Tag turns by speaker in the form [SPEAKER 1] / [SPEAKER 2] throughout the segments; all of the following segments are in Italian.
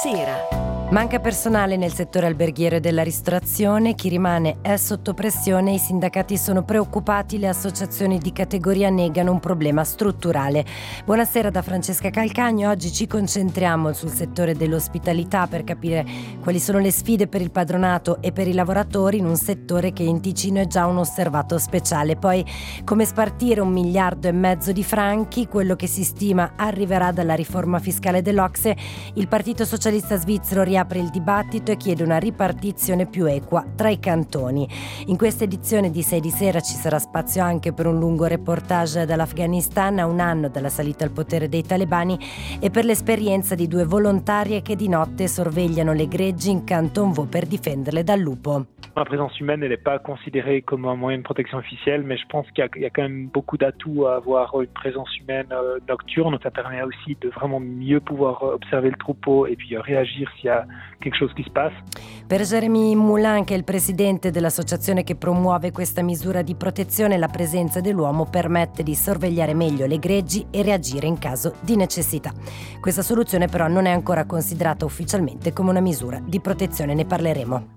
[SPEAKER 1] sera.
[SPEAKER 2] Manca personale nel settore alberghiero e della ristorazione, chi rimane è sotto pressione, i sindacati sono preoccupati, le associazioni di categoria negano un problema strutturale. Buonasera da Francesca Calcagno, oggi ci concentriamo sul settore dell'ospitalità per capire quali sono le sfide per il padronato e per i lavoratori in un settore che in Ticino è già un osservato speciale. Poi come spartire 1,5 miliardi di franchi, quello che si stima arriverà dalla riforma fiscale dell'OCSE. Il Partito Socialista Svizzero riapre il dibattito e chiede una ripartizione più equa tra i cantoni. In questa edizione di 6 di sera ci sarà spazio anche per un lungo reportage dall'Afghanistan a un anno dalla salita al potere dei talebani e per l'esperienza di 2 volontarie che di notte sorvegliano le greggi in Canton Vaud per difenderle dal lupo.
[SPEAKER 3] La présence humaine, elle n'est pas considérée comme un moyen de protection officiel, mais je pense qu'il y a quand même beaucoup d'atouts à avoir une présence humaine nocturne. Ça permet aussi de vraiment mieux pouvoir observer le troupeau et puis réagir s'il y a quelque chose qui se passe.
[SPEAKER 2] Per Jérémy Moulin, che è il presidente dell'associazione che promuove questa misura di protezione, la presenza dell'uomo permette di sorvegliare meglio le greggi e reagire in caso di necessità. Questa soluzione però non è ancora considerata ufficialmente come una misura di protezione, ne parleremo.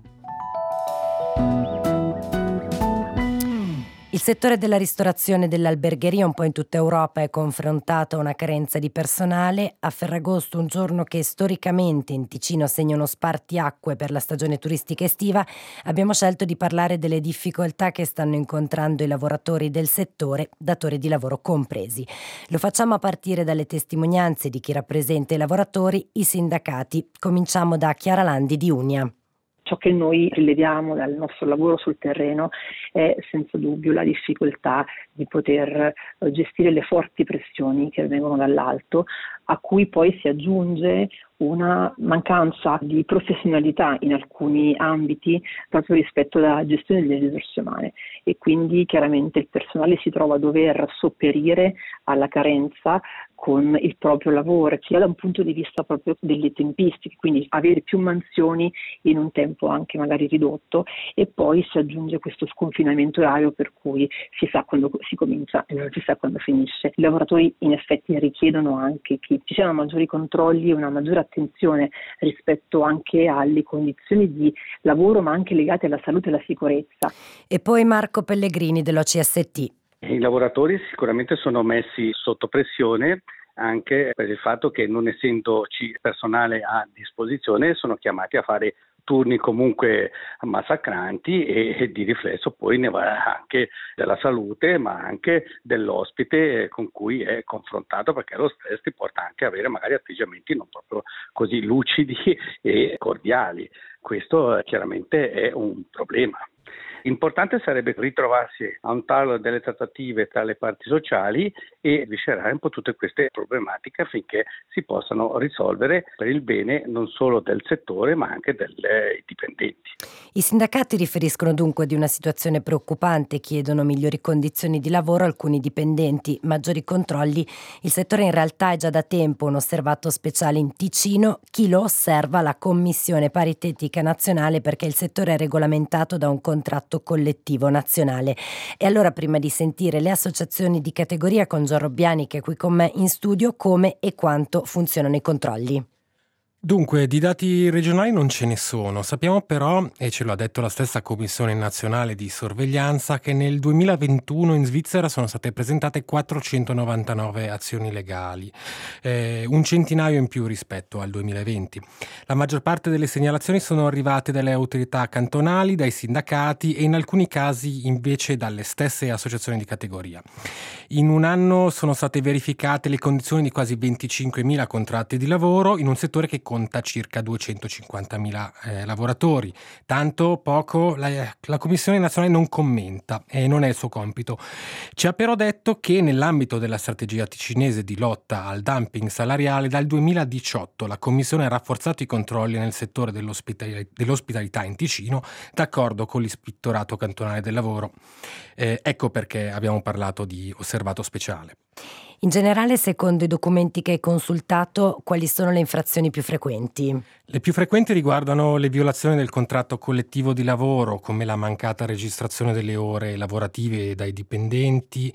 [SPEAKER 2] Il settore della ristorazione e dell'albergheria un po' in tutta Europa è confrontato a una carenza di personale. A Ferragosto, un giorno che storicamente in Ticino segna uno spartiacque per la stagione turistica estiva, abbiamo scelto di parlare delle difficoltà che stanno incontrando i lavoratori del settore, datori di lavoro compresi. Lo facciamo a partire dalle testimonianze di chi rappresenta i lavoratori, i sindacati. Cominciamo da Chiara Landi di Unia.
[SPEAKER 4] Ciò che noi rileviamo dal nostro lavoro sul terreno è senza dubbio la difficoltà di poter gestire le forti pressioni che vengono dall'alto, a cui poi si aggiunge una mancanza di professionalità in alcuni ambiti proprio rispetto alla gestione delle risorse umane, e quindi chiaramente il personale si trova a dover sopperire alla carenza con il proprio lavoro, sia da un punto di vista proprio delle tempistiche, quindi avere più mansioni in un tempo anche magari ridotto, e poi si aggiunge questo sconfinamento orario per cui si sa quando si comincia e non si sa quando finisce. I lavoratori in effetti richiedono anche che ci siano maggiori controlli e una maggiore attenzione rispetto anche alle condizioni di lavoro, ma anche legate alla salute e alla sicurezza.
[SPEAKER 2] E poi Marco Pellegrini dell'OCST.
[SPEAKER 5] I lavoratori sicuramente sono messi sotto pressione anche per il fatto che, non essendoci personale a disposizione, sono chiamati a fare turni comunque massacranti e di riflesso poi ne va anche della salute, ma anche dell'ospite con cui è confrontato, perché lo stress ti porta anche a avere magari atteggiamenti non proprio così lucidi e cordiali. Questo chiaramente è un problema. Importante sarebbe ritrovarsi a un tavolo delle trattative tra le parti sociali e sviscerare un po' tutte queste problematiche affinché si possano risolvere per il bene non solo del settore ma anche dei dipendenti.
[SPEAKER 2] I sindacati riferiscono dunque di una situazione preoccupante, chiedono migliori condizioni di lavoro, alcuni dipendenti, maggiori controlli. Il settore in realtà è già da tempo un osservato speciale in Ticino. Chi lo osserva? La Commissione Paritetica Nazionale, perché il settore è regolamentato da un contratto collettivo nazionale. E allora, prima di sentire le associazioni di categoria, con Gian Robbiani che è qui con me in studio, come e quanto funzionano i controlli?
[SPEAKER 6] Dunque, di dati regionali non ce ne sono. Sappiamo però, e ce lo ha detto la stessa Commissione Nazionale di Sorveglianza, che nel 2021 in Svizzera sono state presentate 499 azioni legali, un centinaio in più rispetto al 2020. La maggior parte delle segnalazioni sono arrivate dalle autorità cantonali, dai sindacati e in alcuni casi invece dalle stesse associazioni di categoria. In un anno sono state verificate le condizioni di quasi 25.000 contratti di lavoro in un settore che conta circa 250.000 lavoratori. Tanto poco la Commissione nazionale non commenta e non è il suo compito. Ci ha però detto che nell'ambito della strategia ticinese di lotta al dumping salariale dal 2018 la Commissione ha rafforzato i controlli nel settore dell'ospitalità in Ticino, d'accordo con l'Ispettorato cantonale del lavoro. Ecco perché abbiamo parlato di osservato speciale.
[SPEAKER 2] In generale, secondo i documenti che hai consultato, quali sono le infrazioni più frequenti?
[SPEAKER 6] Le più frequenti riguardano le violazioni del contratto collettivo di lavoro, come la mancata registrazione delle ore lavorate dai dipendenti,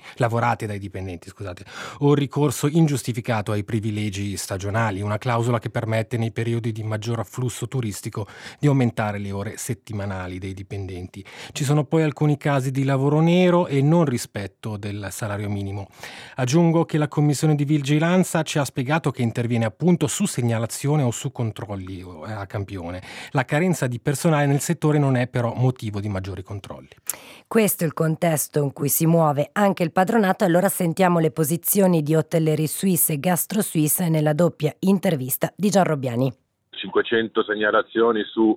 [SPEAKER 6] o il ricorso ingiustificato ai privilegi stagionali, una clausola che permette nei periodi di maggior afflusso turistico di aumentare le ore settimanali dei dipendenti. Ci sono poi alcuni casi di lavoro nero e non rispetto del salario minimo. Aggiungo che la Commissione di Vigilanza ci ha spiegato che interviene appunto su segnalazione o su controlli a campione. La carenza di personale nel settore non è però motivo di maggiori controlli.
[SPEAKER 2] Questo è il contesto in cui si muove anche il padronato. Allora sentiamo le posizioni di Hotellerie Suisse e Gastro Suisse nella doppia intervista di Gian Robbiani.
[SPEAKER 1] 500 segnalazioni su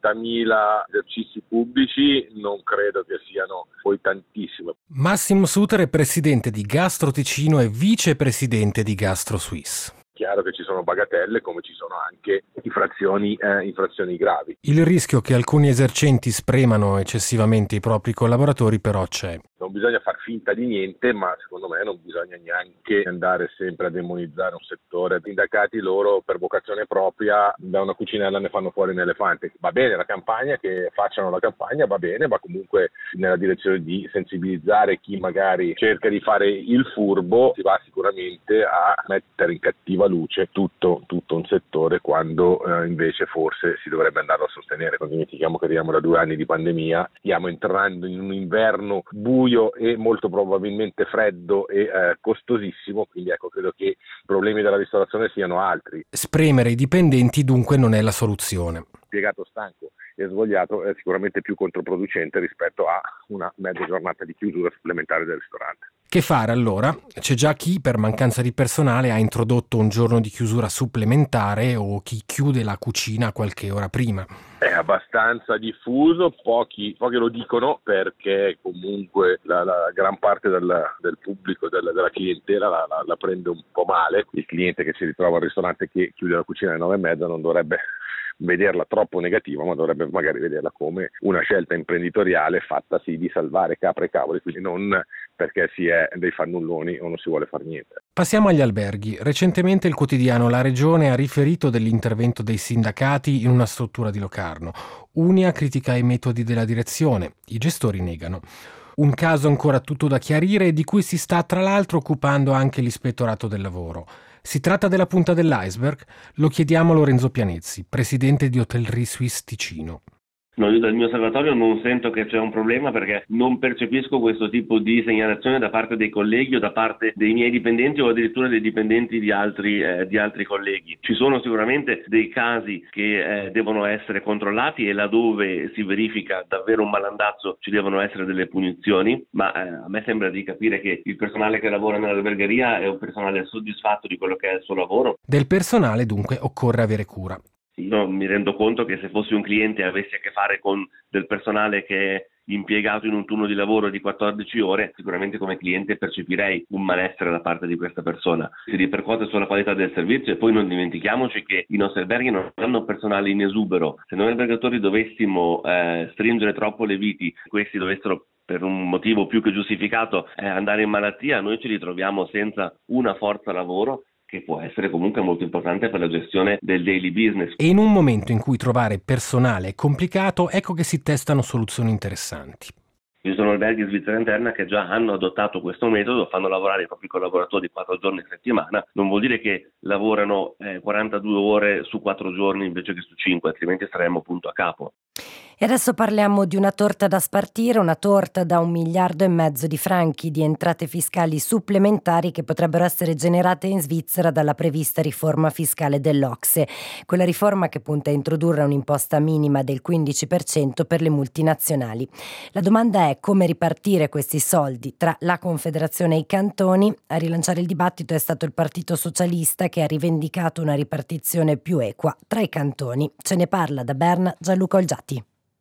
[SPEAKER 1] 30.000 esercizi pubblici non credo che siano poi tantissime.
[SPEAKER 6] Massimo Suter è presidente di Gastro Ticino e vicepresidente di Gastro Suisse.
[SPEAKER 1] Chiaro che ci sono bagatelle come ci sono anche infrazioni gravi.
[SPEAKER 6] Il rischio che alcuni esercenti spremano eccessivamente i propri collaboratori però c'è.
[SPEAKER 1] Non bisogna far finta di niente, ma secondo me non bisogna neanche andare sempre a demonizzare un settore. I sindacati loro per vocazione propria da una cucinella ne fanno fuori un elefante. Va bene la campagna, che facciano la campagna, va bene, ma comunque nella direzione di sensibilizzare chi magari cerca di fare il furbo, si va sicuramente a mettere in cattiva luce tutto un settore quando invece forse si dovrebbe andarlo a sostenere. Non dimentichiamo che arriviamo da 2 anni di pandemia, stiamo entrando in un inverno buio e molto probabilmente freddo e costosissimo, quindi ecco, credo che i problemi della ristorazione siano altri.
[SPEAKER 6] Spremere i dipendenti dunque non è la soluzione.
[SPEAKER 1] Impiegato stanco e svogliato è sicuramente più controproducente rispetto a una mezza giornata di chiusura supplementare del ristorante.
[SPEAKER 6] Che fare allora? C'è già chi per mancanza di personale ha introdotto un giorno di chiusura supplementare o chi chiude la cucina qualche ora prima.
[SPEAKER 1] È abbastanza diffuso, pochi lo dicono perché comunque la gran parte del pubblico, della clientela la prende un po' male. Il cliente che si ritrova al ristorante che chiude la cucina alle 9:30 non dovrebbe vederla troppo negativa, ma dovrebbe magari vederla come una scelta imprenditoriale fatta sì di salvare capre e cavoli, quindi non perché si è dei fannulloni o non si vuole fare niente.
[SPEAKER 6] Passiamo agli alberghi. Recentemente il quotidiano La Regione ha riferito dell'intervento dei sindacati in una struttura di Locarno. Unia critica i metodi della direzione, i gestori negano. Un caso ancora tutto da chiarire e di cui si sta tra l'altro occupando anche l'Ispettorato del Lavoro. Si tratta della punta dell'iceberg? Lo chiediamo a Lorenzo Pianezzi, presidente di Hotellerie Suisse Ticino.
[SPEAKER 7] No, io dal mio osservatorio non sento che c'è un problema perché non percepisco questo tipo di segnalazione da parte dei colleghi o da parte dei miei dipendenti o addirittura dei dipendenti di altri colleghi. Ci sono sicuramente dei casi che devono essere controllati e laddove si verifica davvero un malandazzo ci devono essere delle punizioni, ma a me sembra di capire che il personale che lavora nell'albergheria è un personale soddisfatto di quello che è il suo lavoro.
[SPEAKER 6] Del personale dunque occorre avere cura.
[SPEAKER 7] Io mi rendo conto che se fossi un cliente e avessi a che fare con del personale che è impiegato in un turno di lavoro di 14 ore, sicuramente come cliente percepirei un malessere da parte di questa persona. Si ripercuote sulla qualità del servizio e poi non dimentichiamoci che i nostri alberghi non hanno personale in esubero. Se noi albergatori dovessimo stringere troppo le viti, questi dovessero per un motivo più che giustificato andare in malattia, noi ci ritroviamo senza una forza lavoro che può essere comunque molto importante per la gestione del daily business.
[SPEAKER 6] E in un momento in cui trovare personale è complicato, ecco che si testano soluzioni interessanti.
[SPEAKER 7] Ci sono alberghi in Svizzera interna che già hanno adottato questo metodo, fanno lavorare i propri collaboratori 4 giorni a settimana, non vuol dire che lavorano 42 ore su 4 giorni invece che su 5, altrimenti staremmo punto a capo.
[SPEAKER 2] E adesso parliamo di una torta da spartire, una torta da 1,5 miliardi di franchi di entrate fiscali supplementari che potrebbero essere generate in Svizzera dalla prevista riforma fiscale dell'OCSE, quella riforma che punta a introdurre un'imposta minima del 15% per le multinazionali. La domanda è come ripartire questi soldi tra la Confederazione e i cantoni. A rilanciare il dibattito è stato il Partito Socialista che ha rivendicato una ripartizione più equa tra i cantoni. Ce ne parla da Berna Gianluca Olgiati.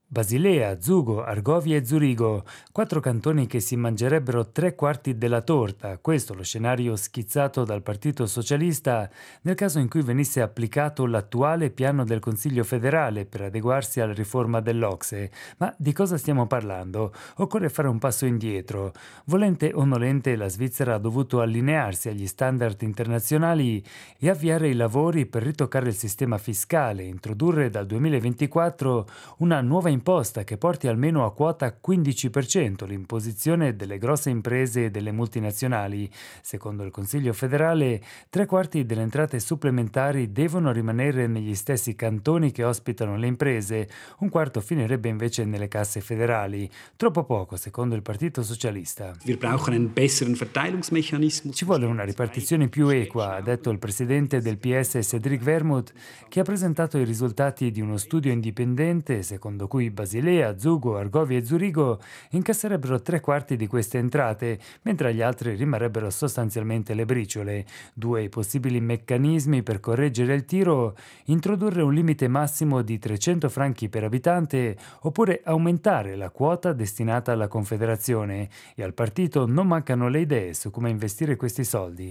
[SPEAKER 8] Basilea, Zugo, Argovia e Zurigo, 4 cantoni che si mangerebbero 3/4 della torta. Questo lo scenario schizzato dal Partito Socialista nel caso in cui venisse applicato l'attuale piano del Consiglio federale per adeguarsi alla riforma dell'OCSE. Ma di cosa stiamo parlando? Occorre fare un passo indietro. Volente o nolente, la Svizzera ha dovuto allinearsi agli standard internazionali e avviare i lavori per ritoccare il sistema fiscale, introdurre dal 2024 una nuova imposta che porti almeno a quota 15% l'imposizione delle grosse imprese e delle multinazionali. Secondo il Consiglio federale, 3/4 delle entrate supplementari devono rimanere negli stessi cantoni che ospitano le imprese, 1/4 finirebbe invece nelle casse federali. Troppo poco, secondo il Partito Socialista. Ci vuole una ripartizione più equa, ha detto il presidente del PS Cédric Wermuth, che ha presentato i risultati di uno studio indipendente secondo cui Basilea, Zugo, Argovia e Zurigo incasserebbero 3/4 di queste entrate, mentre agli altri rimarrebbero sostanzialmente le briciole. 2 i possibili meccanismi per correggere il tiro: introdurre un limite massimo di 300 franchi per abitante oppure aumentare la quota destinata alla Confederazione. E al partito non mancano le idee su come investire questi soldi.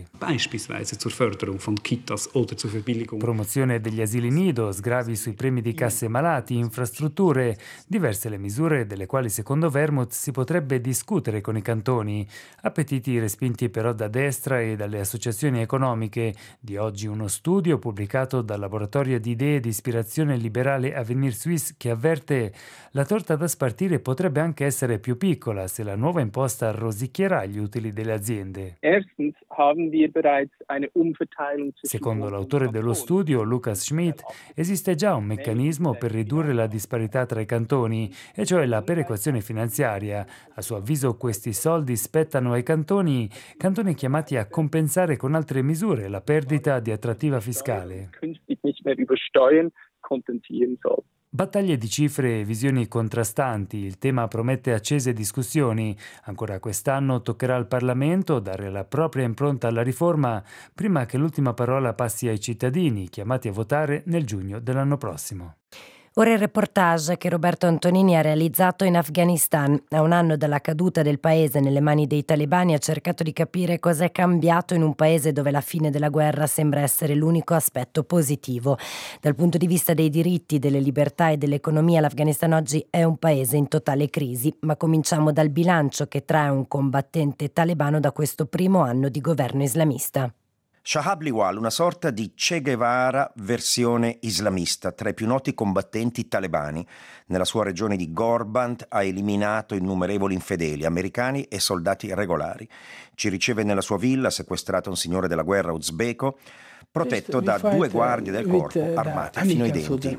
[SPEAKER 8] Promozione degli asili nido, sgravi sui premi di casse malati, infrastrutture, diverse le misure delle quali secondo Wermuth si potrebbe discutere con i cantoni. Appetiti respinti però da destra e dalle associazioni economiche. Di oggi uno studio pubblicato dal laboratorio di idee di ispirazione liberale Avenir Suisse che avverte: la torta da spartire potrebbe anche essere più piccola se la nuova imposta rosicchierà gli utili delle aziende. Secondo l'autore dello studio, Lukas Schmidt, esiste già un meccanismo per ridurre la disparità tra i cantoni, e cioè la perequazione finanziaria. A suo avviso questi soldi spettano ai cantoni chiamati a compensare con altre misure la perdita di attrattiva fiscale. Battaglie di cifre e visioni contrastanti, il tema promette accese discussioni. Ancora quest'anno toccherà al Parlamento dare la propria impronta alla riforma prima che l'ultima parola passi ai cittadini, chiamati a votare nel giugno dell'anno prossimo.
[SPEAKER 2] Ora il reportage che Roberto Antonini ha realizzato in Afghanistan. A un anno dalla caduta del paese nelle mani dei talebani ha cercato di capire cosa è cambiato in un paese dove la fine della guerra sembra essere l'unico aspetto positivo. Dal punto di vista dei diritti, delle libertà e dell'economia, l'Afghanistan oggi è un paese in totale crisi. Ma cominciamo dal bilancio che trae un combattente talebano da questo primo anno di governo islamista.
[SPEAKER 9] Shahab Liwal, una sorta di Che Guevara versione islamista, tra i più noti combattenti talebani. Nella sua regione di Gorband ha eliminato innumerevoli infedeli, americani e soldati regolari. Ci riceve nella sua villa, sequestrato un signore della guerra uzbeko, protetto da 2 guardie del corpo armati fino ai denti.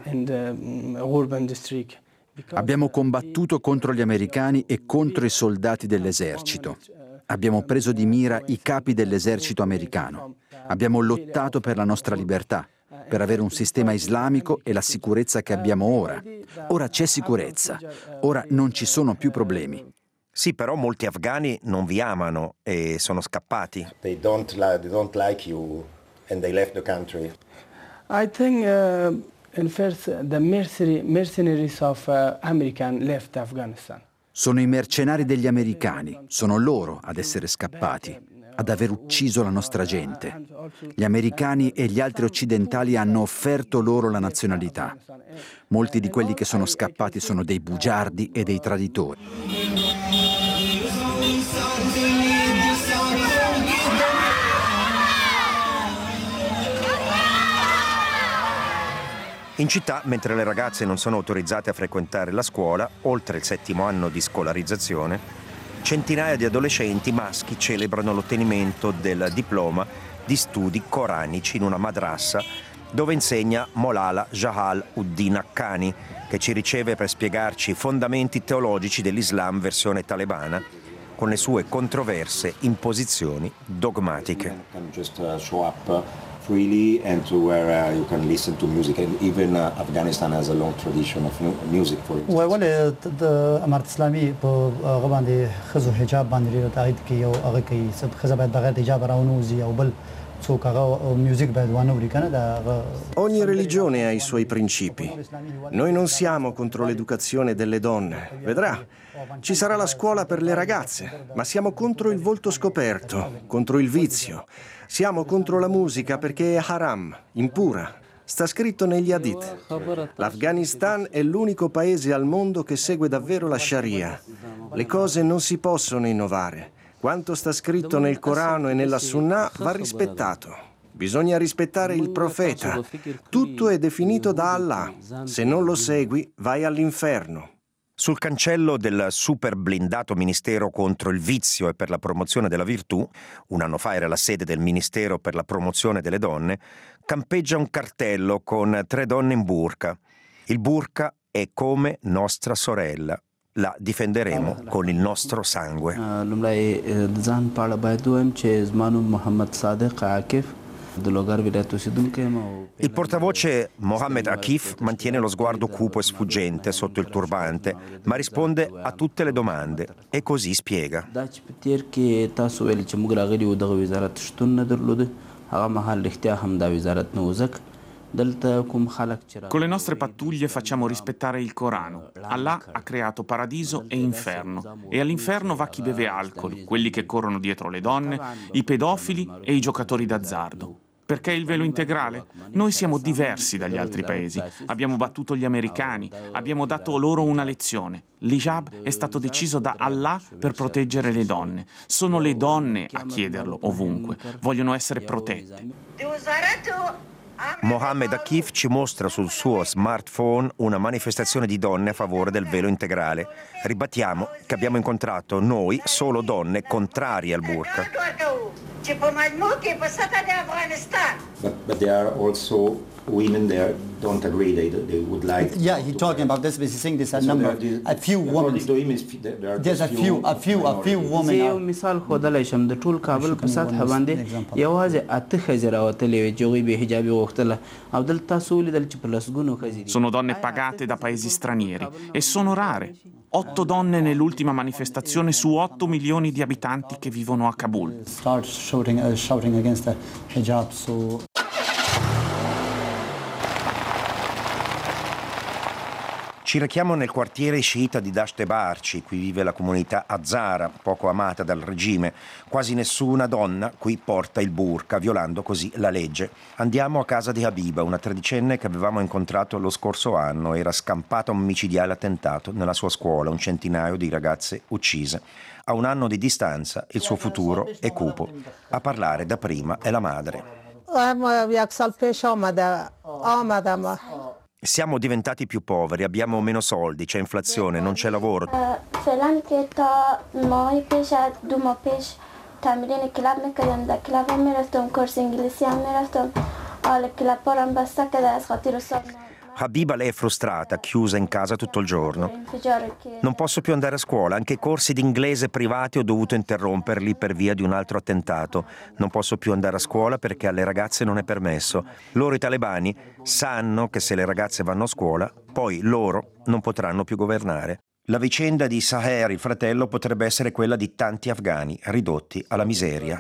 [SPEAKER 10] Abbiamo combattuto contro gli americani e contro i soldati dell'esercito. Abbiamo preso di mira i capi dell'esercito americano. Abbiamo lottato per la nostra libertà, per avere un sistema islamico e la sicurezza che abbiamo ora. Ora c'è sicurezza, ora non ci sono più problemi.
[SPEAKER 9] Sì, però molti afghani non vi amano e sono scappati.
[SPEAKER 11] They don't like you and they left the country.
[SPEAKER 12] I think first the mercenaries of American left Afghanistan.
[SPEAKER 10] Sono i mercenari degli americani, sono loro ad essere scappati, ad aver ucciso la nostra gente. Gli americani e gli altri occidentali hanno offerto loro la nazionalità. Molti di quelli che sono scappati sono dei bugiardi e dei traditori.
[SPEAKER 9] In città, mentre le ragazze non sono autorizzate a frequentare la scuola, oltre il 7° anno di scolarizzazione, centinaia di adolescenti maschi celebrano l'ottenimento del diploma di studi coranici in una madrassa dove insegna Molala Jahal Uddin Haqqani, che ci riceve per spiegarci i fondamenti teologici dell'Islam versione talebana, con le sue controverse imposizioni dogmatiche.
[SPEAKER 11] Freely and to where you can listen to music, and even Afghanistan has a long tradition of music for it.
[SPEAKER 13] ولا امارت اسلامي په غبان دي خزو حجاب باندې تاید کی او هغه کی سب خزه باید بغیر حجاب راونوزي او بل
[SPEAKER 9] Ogni religione ha i suoi principi. Noi non siamo contro l'educazione delle donne. Vedrà, ci sarà la scuola per le ragazze, ma siamo contro il volto scoperto, contro il vizio. Siamo contro la musica perché è haram, impura. Sta scritto negli hadith. L'Afghanistan è l'unico paese al mondo che segue davvero la Sharia. Le cose non si possono innovare. Quanto sta scritto nel Corano e nella Sunnah va rispettato. Bisogna rispettare il profeta. Tutto è definito da Allah. Se non lo segui, vai all'inferno.
[SPEAKER 14] Sul cancello del super blindato Ministero contro il vizio e per la promozione della virtù, un anno fa era la sede del Ministero per la promozione delle donne, campeggia un cartello con 3 donne in burka. Il burka è come nostra sorella. La difenderemo con il nostro sangue. Il portavoce Mohammed Akif mantiene lo sguardo cupo e sfuggente sotto il turbante, ma risponde a tutte le domande e così spiega.
[SPEAKER 15] Con le nostre pattuglie facciamo rispettare il Corano. Allah ha creato paradiso e inferno, e all'inferno va chi beve alcol, quelli che corrono dietro le donne, i pedofili e i giocatori d'azzardo. Perché il velo integrale? Noi siamo diversi dagli altri paesi. Abbiamo battuto gli americani, abbiamo dato loro una lezione. L'hijab è stato deciso da Allah per proteggere le donne. Sono le donne a chiederlo ovunque. Vogliono essere protette.
[SPEAKER 14] Mohammed Akif ci mostra sul suo smartphone una manifestazione di donne a favore del velo integrale. Ribattiamo che abbiamo incontrato noi solo donne contrarie al burqa.
[SPEAKER 11] But there are also women there don't agree. They would like.
[SPEAKER 13] Yeah, he's talking about this. He's saying this a number, a few women. There's a few women.
[SPEAKER 16] یو مثال خودلای شم د ټول کابل په سطح باندې یوازې 8 خزر راوتلې چې غوي به حجابي وختله او دلته سولې دل چې پلسګونو خزر.
[SPEAKER 15] Sono donne pagate da paesi stranieri e sono rare. 8 donne nell'ultima manifestazione su 8 milioni di abitanti che vivono a Kabul.
[SPEAKER 13] Start shouting against the hijab. So.
[SPEAKER 14] Ci rechiamo nel quartiere sciita di Dasht e Barci, qui vive la comunità Hazara, poco amata dal regime. Quasi nessuna donna qui porta il burqa, violando così la legge. Andiamo a casa di Habiba, una tredicenne che avevamo incontrato lo scorso anno. Era scampata un micidiale attentato nella sua scuola, un centinaio di ragazze uccise. A un anno di distanza il suo futuro è cupo. A parlare dapprima è la madre. Siamo diventati più poveri, abbiamo meno soldi, c'è inflazione, non c'è lavoro. Habiba, lei è frustrata, chiusa in casa tutto il giorno. Non posso più andare a scuola, anche i corsi di inglese privati ho dovuto interromperli per via di un altro attentato. Non posso più andare a scuola perché alle ragazze non è permesso. Loro, i talebani, sanno che se le ragazze vanno a scuola, poi loro non potranno più governare. La vicenda di Saher, il fratello, potrebbe essere quella di tanti afghani ridotti alla miseria.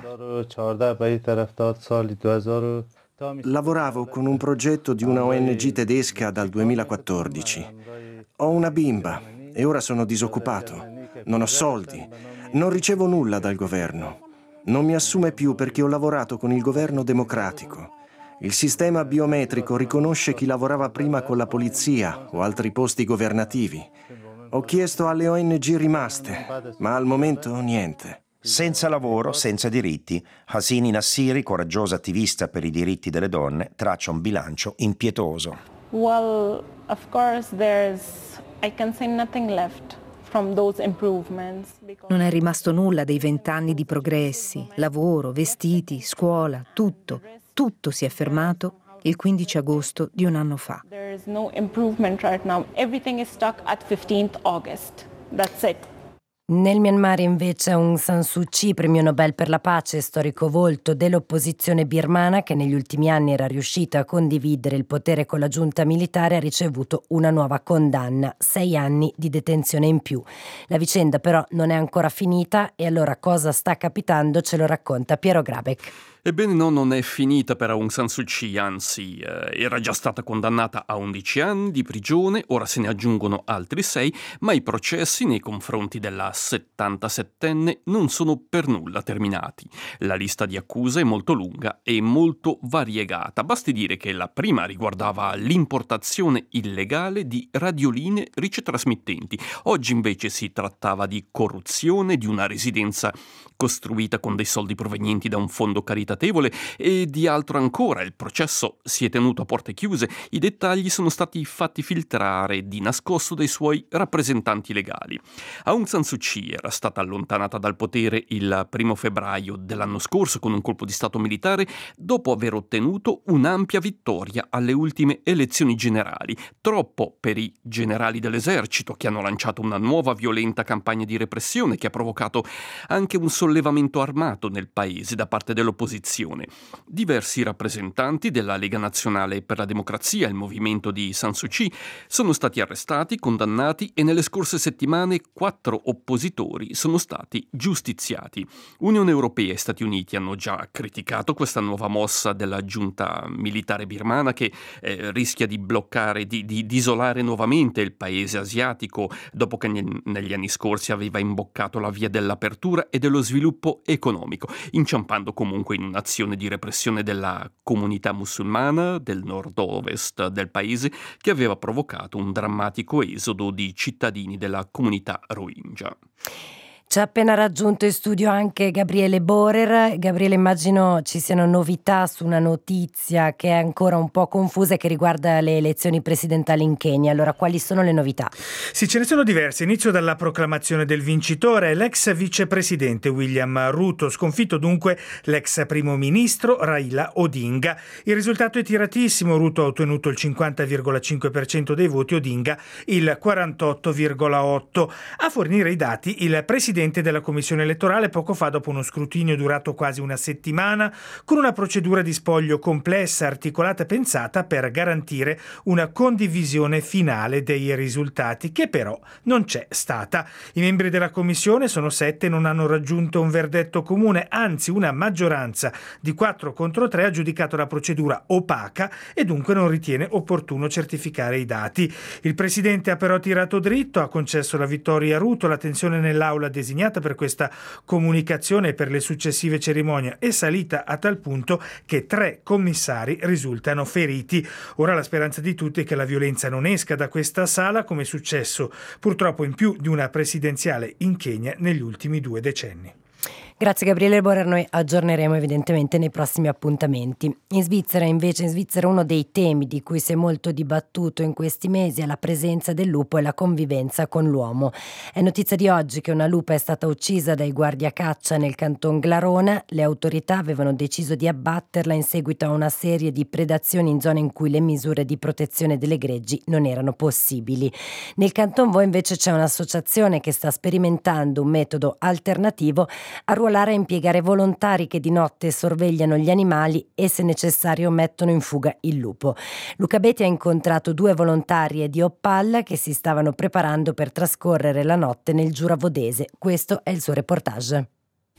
[SPEAKER 9] Lavoravo con un progetto di una ONG tedesca dal 2014. Ho una bimba e ora sono disoccupato. Non ho soldi. Non ricevo nulla dal governo. Non mi assume più perché ho lavorato con il governo democratico. Il sistema biometrico riconosce chi lavorava prima con la polizia o altri posti governativi. Ho chiesto alle ONG rimaste, ma al momento niente.
[SPEAKER 14] Senza lavoro, senza diritti, Hasini Nassiri, coraggiosa attivista per i diritti delle donne, traccia un bilancio impietoso.
[SPEAKER 17] Well, of course I can say nothing left from those improvements.
[SPEAKER 18] Non è rimasto nulla dei 20 anni di progressi, lavoro, vestiti, scuola, tutto si è fermato il 15 agosto di un anno fa.
[SPEAKER 17] There is no improvement right now. Everything is stuck at 15th August. That's it.
[SPEAKER 2] Nel Myanmar invece Aung San Suu Kyi, premio Nobel per la pace, storico volto dell'opposizione birmana che negli ultimi anni era riuscita a condividere il potere con la giunta militare, ha ricevuto una nuova condanna, 6 anni di detenzione in più. La vicenda però non è ancora finita e allora cosa sta capitando ce lo racconta Piero Grabeck.
[SPEAKER 19] Ebbene no, non è finita per Aung San Suu Kyi, anzi era già stata condannata a 11 anni di prigione, ora se ne aggiungono altri 6, ma i processi nei confronti della 77enne non sono per nulla terminati. La lista di accuse è molto lunga e molto variegata. Basti dire che la prima riguardava l'importazione illegale di radioline ricetrasmittenti. Oggi invece si trattava di corruzione, di una residenza costruita con dei soldi provenienti da un fondo caritatevole e di altro ancora. Il processo si è tenuto a porte chiuse, i dettagli sono stati fatti filtrare di nascosto dai suoi rappresentanti legali. Aung San Suu Kyi era stata allontanata dal potere il 1 febbraio dell'anno scorso con un colpo di stato militare dopo aver ottenuto un'ampia vittoria alle ultime elezioni generali, troppo per i generali dell'esercito che hanno lanciato una nuova violenta campagna di repressione che ha provocato anche un sollevamento armato nel paese da parte dell'opposizione. Diversi rappresentanti della Lega Nazionale per la Democrazia, il movimento di San Suu Kyi, sono stati arrestati, condannati e nelle scorse settimane 4 oppositori sono stati giustiziati. Unione Europea e Stati Uniti hanno già criticato questa nuova mossa della giunta militare birmana che rischia di bloccare, di isolare nuovamente il paese asiatico dopo che negli anni scorsi aveva imboccato la via dell'apertura e dello sviluppo economico, inciampando comunque in un'azione di repressione della comunità musulmana del nord-ovest del paese che aveva provocato un drammatico esodo di cittadini della comunità Rohingya.
[SPEAKER 2] Ci ha appena raggiunto in studio anche Gabriele Borer. Gabriele, immagino ci siano novità su una notizia che è ancora un po' confusa e che riguarda le elezioni presidenziali in Kenya. Allora, quali sono le novità?
[SPEAKER 20] Sì, ce ne sono diverse. Inizio dalla proclamazione del vincitore, l'ex vicepresidente William Ruto. Sconfitto dunque l'ex primo ministro Raila Odinga. Il risultato è tiratissimo. Ruto ha ottenuto il 50,5% dei voti, Odinga il 48,8%. A fornire i dati il presidente della commissione elettorale poco fa, dopo uno scrutinio durato quasi una settimana, con una procedura di spoglio complessa, articolata e pensata per garantire una condivisione finale dei risultati, che però non c'è stata. I membri della commissione, sono 7, non hanno raggiunto un verdetto comune, anzi una maggioranza di 4 contro 3 ha giudicato la procedura opaca e dunque non ritiene opportuno certificare i dati. Il presidente ha però tirato dritto, ha concesso la vittoria a Ruto, la tensione nell'aula designata per questa comunicazione e per le successive cerimonie è salita a tal punto che 3 commissari risultano feriti. Ora la speranza di tutti è che la violenza non esca da questa sala, come è successo purtroppo in più di una presidenziale in Kenya negli ultimi 2 decenni.
[SPEAKER 2] Grazie Gabriele Borer, noi aggiorneremo evidentemente nei prossimi appuntamenti. In Svizzera uno dei temi di cui si è molto dibattuto in questi mesi è la presenza del lupo e la convivenza con l'uomo. È notizia di oggi che una lupa è stata uccisa dai guardiacaccia nel canton Glarona. Le autorità avevano deciso di abbatterla in seguito a una serie di predazioni in zone in cui le misure di protezione delle greggi non erano possibili. Nel canton Vaud invece c'è un'associazione che sta sperimentando un metodo alternativo a e impiegare volontari che di notte sorvegliano gli animali e, se necessario, mettono in fuga il lupo. Luca Betti ha incontrato 2 volontarie di Oppal che si stavano preparando per trascorrere la notte nel Giura Vodese. Questo è il suo reportage.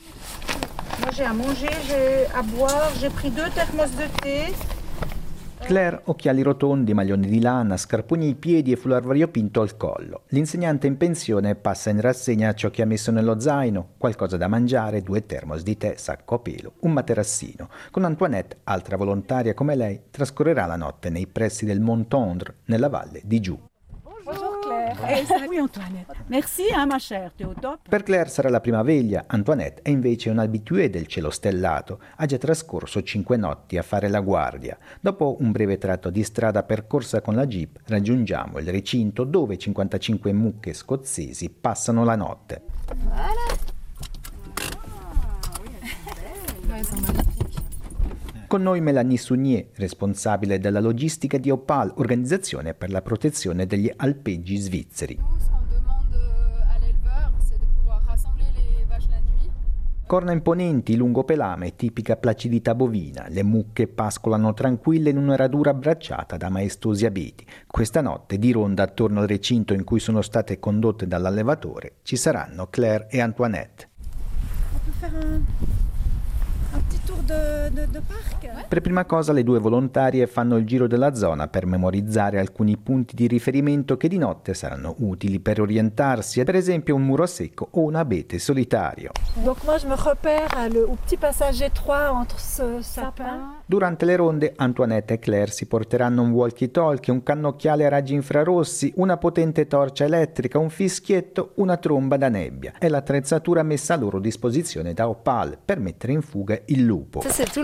[SPEAKER 21] Moi j'ai à manger, j'ai à boire, j'ai pris 2 thermos de thé.
[SPEAKER 22] Claire, occhiali rotondi, maglioni di lana, scarponi ai piedi e foulard variopinto al collo. L'insegnante in pensione passa in rassegna ciò che ha messo nello zaino: qualcosa da mangiare, 2 termos di tè, sacco a pelo, un materassino. Con Antoinette, altra volontaria come lei, trascorrerà la notte nei pressi del Mont Tendre, nella valle di Giù.
[SPEAKER 21] Oui, Antoinette. Merci, ma chère, tu es au top.
[SPEAKER 22] Per Claire sarà la prima veglia. Antoinette è invece un habitué del cielo stellato. Ha già trascorso 5 notti a fare la guardia. Dopo un breve tratto di strada percorsa con la jeep, raggiungiamo il recinto dove 55 mucche scozzesi passano la notte. Con noi Mélanie Sounier, responsabile della logistica di Opal, organizzazione per la protezione degli alpeggi svizzeri. Corna imponenti, lungo pelame, tipica placidità bovina. Le mucche pascolano tranquille in una radura abbracciata da maestosi abeti. Questa notte, di ronda attorno al recinto in cui sono state condotte dall'allevatore, ci saranno Claire e Antoinette.
[SPEAKER 21] On peut faire un petit
[SPEAKER 22] Per prima cosa le due volontarie fanno il giro della zona per memorizzare alcuni punti di riferimento che di notte saranno utili per orientarsi, per esempio un muro secco o un abete solitario. Durante le ronde Antoinette e Claire si porteranno un walkie-talkie, un cannocchiale a raggi infrarossi, una potente torcia elettrica, un fischietto, una tromba da nebbia e l'attrezzatura messa a loro disposizione da Opal per mettere in fuga il lupo.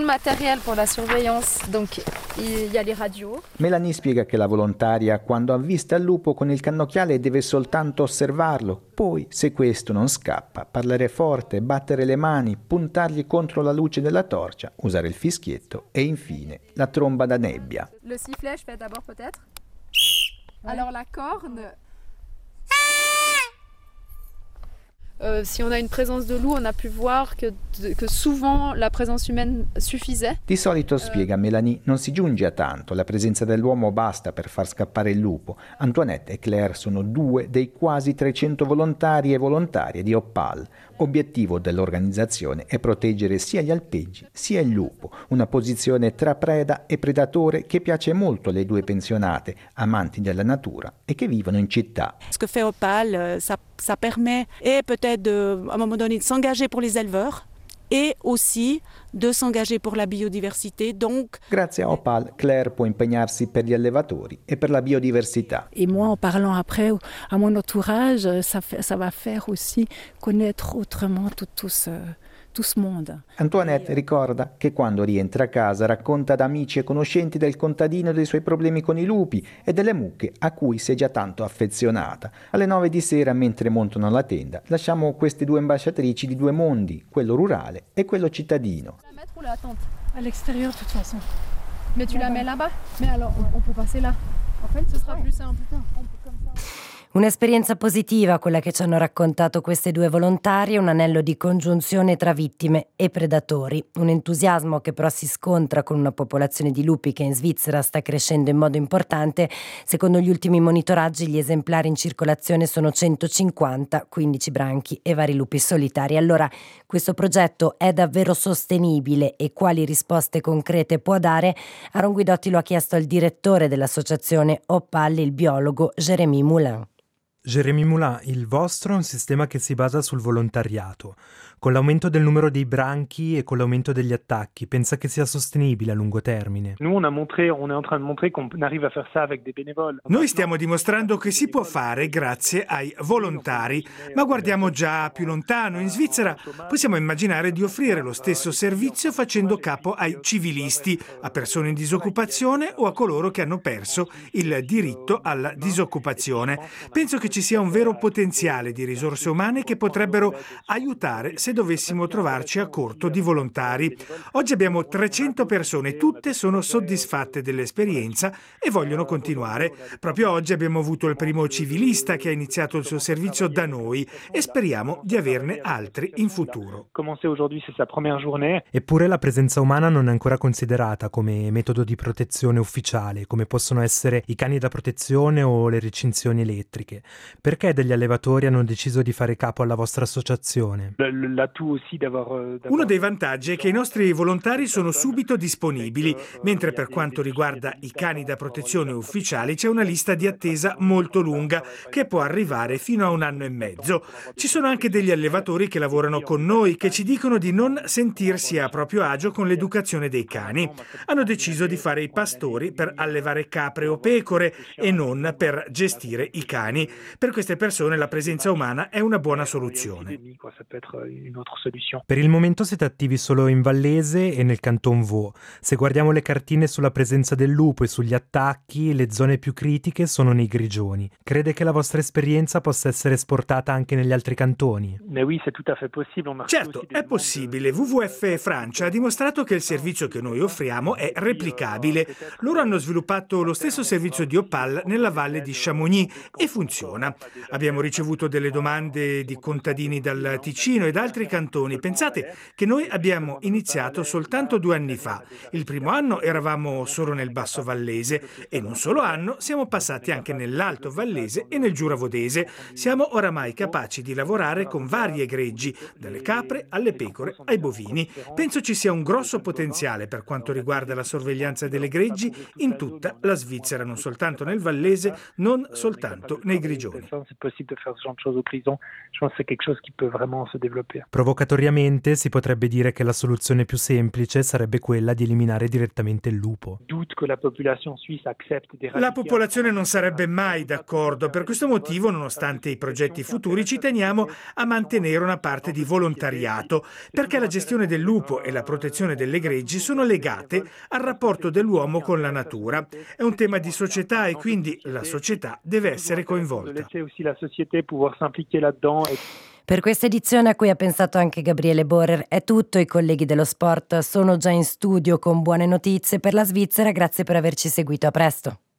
[SPEAKER 22] Melanie spiega che la volontaria quando avvista il lupo con il cannocchiale deve soltanto osservarlo, poi se questo non scappa parlare forte, battere le mani, puntargli contro la luce della torcia, usare il fischietto e infine la tromba da nebbia.
[SPEAKER 3] Le sifflet, je fais d'abord peut-être. Alors la corne. Si on a une présence de loup, on a pu voir que souvent la présence humaine suffisait.
[SPEAKER 22] Di solito, spiega Melanie, non si giunge a tanto, la presenza dell'uomo basta per far scappare il lupo. Antoinette e Claire sono 2 dei quasi 300 volontari e volontarie di Opal. Obiettivo dell'organizzazione è proteggere sia gli alpeggi sia il lupo, una posizione tra preda e predatore che piace molto alle 2 pensionate, amanti della natura e che vivono in città.
[SPEAKER 4] Ce que fait Opal, ça permet peut-être à un moment donné de s'engager pour les éleveurs et aussi de s'engager pour la biodiversité. Donc,
[SPEAKER 22] grazie a Opal, Claire può impegnarsi per gli allevatori e per la biodiversità.
[SPEAKER 23] Et moi, en parlant après à mon entourage, ça va faire aussi connaître autrement tout ce monde.
[SPEAKER 22] Antoinette ricorda che quando rientra a casa racconta ad amici e conoscenti del contadino dei suoi problemi con i lupi e delle mucche a cui si è già tanto affezionata. Alle 9 di sera, mentre montano la tenda, lasciamo queste 2 ambasciatrici di 2 mondi, quello rurale e quello cittadino.
[SPEAKER 3] La mettre ou la tente? À l'extérieur de toute façon. Mais tu la mets là-bas? Mais alors on peut passer là. En fait, ce sera plus simple. Comme ça.
[SPEAKER 2] Un'esperienza positiva quella che ci hanno raccontato queste 2 volontarie, un anello di congiunzione tra vittime e predatori. Un entusiasmo che però si scontra con una popolazione di lupi che in Svizzera sta crescendo in modo importante. Secondo gli ultimi monitoraggi gli esemplari in circolazione sono 150, 15 branchi e vari lupi solitari. Allora, questo progetto è davvero sostenibile e quali risposte concrete può dare? Aaron Guidotti lo ha chiesto al direttore dell'associazione Opal, il biologo Jérémy Moulin.
[SPEAKER 24] Jérémy Moulin, il vostro è un sistema che si basa sul volontariato. Con l'aumento del numero dei branchi e con l'aumento degli attacchi, pensa che sia sostenibile a lungo termine?
[SPEAKER 20] Noi stiamo dimostrando che si può fare grazie ai volontari, ma guardiamo già più lontano. In Svizzera possiamo immaginare di offrire lo stesso servizio facendo capo ai civilisti, a persone in disoccupazione o a coloro che hanno perso il diritto alla disoccupazione. Penso che ci sia un vero potenziale di risorse umane che potrebbero aiutare se dovessimo trovarci a corto di volontari. Oggi abbiamo 300 persone, tutte sono soddisfatte dell'esperienza e vogliono continuare. Proprio oggi abbiamo avuto il primo civilista che ha iniziato il suo servizio da noi e speriamo di averne altri in futuro.
[SPEAKER 24] Eppure la presenza umana non è ancora considerata come metodo di protezione ufficiale, come possono essere i cani da protezione o le recinzioni elettriche. Perché degli allevatori hanno deciso di fare capo alla vostra associazione?
[SPEAKER 20] Uno dei vantaggi è che i nostri volontari sono subito disponibili, mentre per quanto riguarda i cani da protezione ufficiali c'è una lista di attesa molto lunga che può arrivare fino a 1 anno e mezzo. Ci sono anche degli allevatori che lavorano con noi che ci dicono di non sentirsi a proprio agio con l'educazione dei cani. Hanno deciso di fare i pastori per allevare capre o pecore e non per gestire i cani. Per queste persone la presenza umana è una buona soluzione.
[SPEAKER 24] Per il momento siete attivi solo in Vallese e nel Canton Vaud. Se guardiamo le cartine sulla presenza del lupo e sugli attacchi, le zone più critiche sono nei Grigioni. Crede che la vostra esperienza possa essere esportata anche negli altri cantoni?
[SPEAKER 20] Certo, è possibile. WWF Francia ha dimostrato che il servizio che noi offriamo è replicabile. Loro hanno sviluppato lo stesso servizio di Opal nella valle di Chamonix e funziona. Verona. Abbiamo ricevuto delle domande di contadini dal Ticino e da altri cantoni. Pensate che noi abbiamo iniziato soltanto 2 anni fa. Il primo anno eravamo solo nel Basso Vallese e in un solo anno siamo passati anche nell'Alto Vallese e nel Giuravodese. Siamo oramai capaci di lavorare con vari greggi, dalle capre alle pecore ai bovini. Penso ci sia un grosso potenziale per quanto riguarda la sorveglianza delle greggi in tutta la Svizzera, non soltanto nel Vallese, non soltanto nei Grigioni.
[SPEAKER 24] Provocatoriamente si potrebbe dire che la soluzione più semplice sarebbe quella di eliminare direttamente il lupo.
[SPEAKER 20] La popolazione non sarebbe mai d'accordo. Per questo motivo, nonostante i progetti futuri, ci teniamo a mantenere una parte di volontariato, perché la gestione del lupo e la protezione delle greggi sono legate al rapporto dell'uomo con la natura. È un tema di società e quindi la società deve essere coinvolta.
[SPEAKER 2] Per questa edizione, a cui ha pensato anche Gabriele Borer, è tutto. I colleghi dello sport sono già in studio con buone notizie per la Svizzera. Grazie per averci seguito. A presto.